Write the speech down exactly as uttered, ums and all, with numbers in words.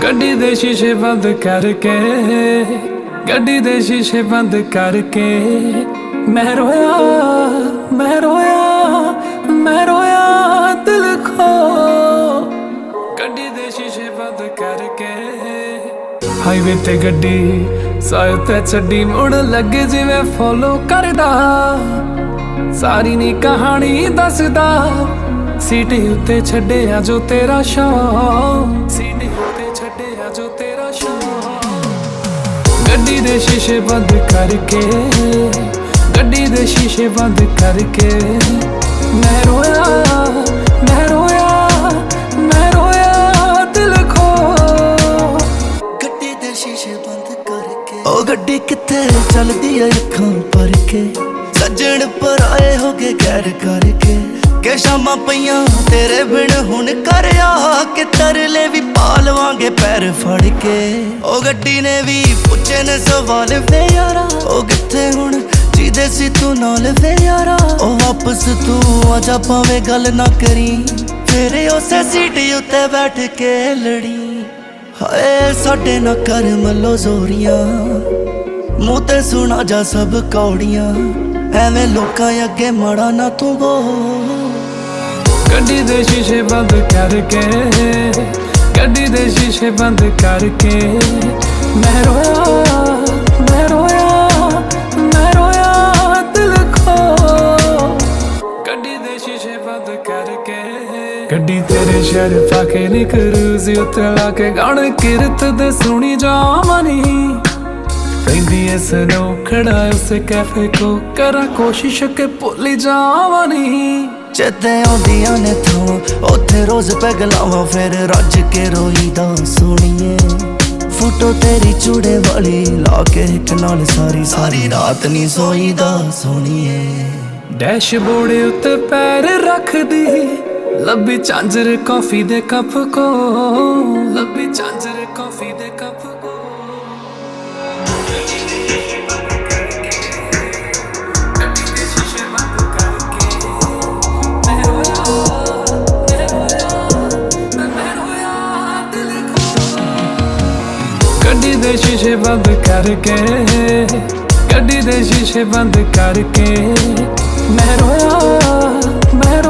ਗੱਡੀ ਦੇ ਸ਼ੀਸ਼ੇ ਬੰਦ ਕਰਕੇ, ਗੱਡੀ ਦੇ ਸ਼ੀਸ਼ੇ ਬੰਦ ਕਰਕੇ ਮੈਂ ਰੋਇਆ, ਮੈਂ ਰੋਇਆ, ਮੈਂ ਰੋਇਆ ਦਿਲ ਖੋ। ਗੱਡੀ ਦੇ ਸ਼ੀਸ਼ੇ ਬੰਦ ਕਰਕੇ ਹਾਈਵੇ ਤੇ ਗੱਡੀ ਸਾਈਡ ਤੇ ਛੱਡੀ, ਮੁੜ ਲੱਗੇ ਜਿਵੇਂ ਫੋਲੋ ਕਰਦਾ, ਸਾਰੀ ਨੀ ਕਹਾਣੀ ਦੱਸਦਾ। ਸੀਟੀ ਉੱਤੇ ਛੱਡਿਆ ਜੋ ਤੇਰਾ ਸ਼ੌਕ, ਸੀਟੀ ਉੱਤੇ ਛੱਡਿਆ ਜੋ ਤੇਰਾ ਸ਼ੌਕ। ਗੱਡੀ ਦੇ ਸ਼ੀਸ਼ੇ ਬੰਦ ਕਰਕੇ, ਗੱਡੀ ਦੇ ਸ਼ੀਸ਼ੇ ਬੰਦ ਕਰਕੇ ਮੈਂ ਰੋਇਆ, ਮੈਂ ਰੋਇਆ, ਮੈਂ ਰੋਇਆ ਦਿਲ ਖੋ। ਗੱਡੀ ਦੇ ਸ਼ੀਸ਼ੇ ਬੰਦ ਕਰਕੇ ਉਹ ਗੱਡੀ ਕਿੱਥੇ ਚੱਲਦੀ ਐ ਅੱਖਾਂ ਭਰ ਕੇ, ਸੱਜਣ ਪਰਾਏ ਹੋ ਗਏ ਗੈਰ ਕਰਕੇ। ਕਿ ਸ਼ਾਮਾਂ ਪਈਆਂ ਤੇਰੇ ਬਿਨ ਹੁਣ ਕਰ ਆ ਕੇ ਤਰਲੇ ਵੀ ਪਾ ਲਵਾਂਗੇ ਪੈਰ ਫੜ ਕੇ। ਉਹ ਗੱਡੀ ਨੇ ਵੀ ਪੁੱਛੇ ਨੇ ਸਵਾਲ ਵੇ ਯਾਰਾ, ਉਹ ਕਿੱਥੇ ਹੁਣ ਜਿਹਦੇ ਸੀ ਤੂੰ ਨਾਲ ਵੇ ਯਾਰਾ। ਉਹ ਵਾਪਸ ਤੂੰ ਆਜਾ ਭਾਵੇਂ ਗੱਲ ਨਾ ਕਰੀ, ਫਿਰ ਉਸੇ ਸੀਟੀ ਉੱਤੇ ਬੈਠ ਕੇ ਲੜੀ। ਹਾਏ ਸਾਡੇ ਨਾ ਕਰ ਮੱਲੋ ਜ਼ੋਰੀਆਂ, ਮੂੰਹ ਤੇ ਸੁਣਾ ਜਾ ਸਭ ਕੌੜੀਆਂ, ਐਵੇਂ ਲੋਕਾਂ ਅੱਗੇ ਮਾੜਾ ਨਾ ਤੂੰ ਬੋਲ। ਗੱਡੀ ਦੇ ਸ਼ੀਸ਼ੇ ਬੰਦ ਕਰਕੇ, ਗੱਡੀ ਦੇ ਸ਼ੀਸ਼ੇ ਬੰਦ ਕਰਕੇ ਮੈਂ ਰੋਇਆ, ਮੈਂ ਰੋਇਆ, ਮੈਂ ਰੋਇਆ ਦਿਲ ਖੋ। ਗੱਡੀ ਦੇ ਸ਼ੀਸ਼ੇ ਬੰਦ ਕਰਕੇ ਗੱਡੀ ਤੇਰੇ ਸ਼ਹਿਰ ਪਾ ਕੇ ਨੀ ਕਰੂਜ਼ ਉੱਤੇ ਲਾ ਕੇ ਗਾਣੇ ਕਿਰਤ ਦੇ ਸੁਣੀ ਜਾਵਨੀ। ਪੈਂਦੀ ਐ ਸਨੋ ਖੜਾ ਉਸ ਕੈਫੇ ਕੋ, ਕਰਾਂ ਕੋਸ਼ਿਸ਼ ਕੇ ਭੁੱਲ ਜਾਵਨੀ। ਚੇਤੇ ਆਉਂਦੀਆਂ ਨੇ ਥਾਂ ਉੱਥੇ ਰੋਜ਼ ਪੈਗ ਲਾਵਾਂ, ਫਿਰ ਰੱਜ ਕੇ ਰੋਈਦਾ ਸੋਣੀਏ। ਫੋਟੋ ਤੇਰੀ ਚੂੜੇ ਵਾਲੀ ਲਾ ਕੇ ਇੱਕ ਨਾਲ ਸਾਰੀ ਸਾਰੀ ਰਾਤ ਨੀ ਸੋਈਦਾ ਸੋਣੀਏ। ਡੈਸ਼ਬੋਰਡ ਉੱਤੇ ਪੈਰ ਰੱਖਦੀ, ਲੱਭੀ ਝਾਂਜਰ ਕੌਫੀ ਦੇ ਕੱਪ ਕੋ, ਲੱਭੀ ਝਾਂਜਰ ਕੌਫੀ ਦੇ ਕੱਪ ਕੋ। ਗੱਡੀ ਦੇ ਸ਼ੀਸ਼ੇ ਬੰਦ ਕਰਕੇ, ਗੱਡੀ ਦੇ ਸ਼ੀਸ਼ੇ ਬੰਦ ਕਰਕੇ ਮੈਂ ਰੋਇਆ, ਮੈਂ